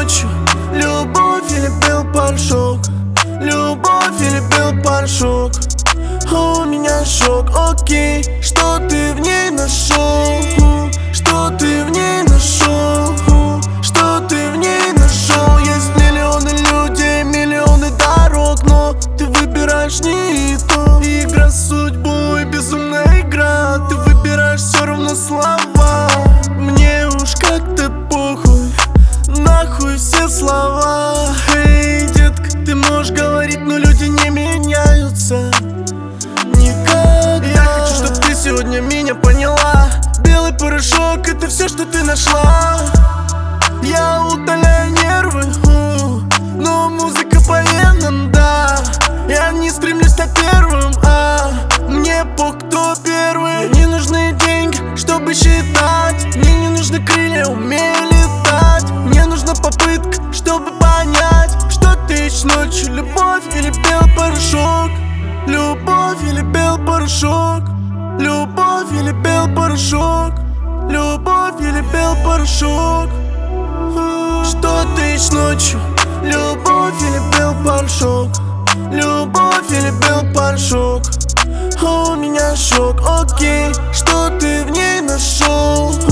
ночью? Любовь или бел порошок? Любовь или бел порошок? У меня шок, окей. Что ты в ней нашел? Что ты в ней нашел? Что ты в ней нашел? Есть миллионы людей, миллионы дорог, но ты выбираешь не то. Игра с судьбой, безумная игра. Ты выбираешь все равно слова. Мне уж как-то похуй, нахуй все слова. Эй, детка, ты можешь говорить, но люди не меняются никогда. Я хочу, чтоб ты сегодня меня поняла. Белый порошок — это все, что ты нашла. Я удаляю нервы, но музыка по венам, да. Я не стремлюсь стать первым, мне пох, кто первый. Мне не нужны деньги, чтобы считать. Мне не нужны крылья, умею летать. Мне нужна попытка, чтобы понять, что ты ищешь ночью. Любовь или бел порошок? Любовь или бел порошок? Любовь или бел порошок? Любовь или бел порошок? Что ты ищешь ночью? Любовь или бел порошок? Любовь или бел порошок? У меня шок, окей. Что ты в ней нашел?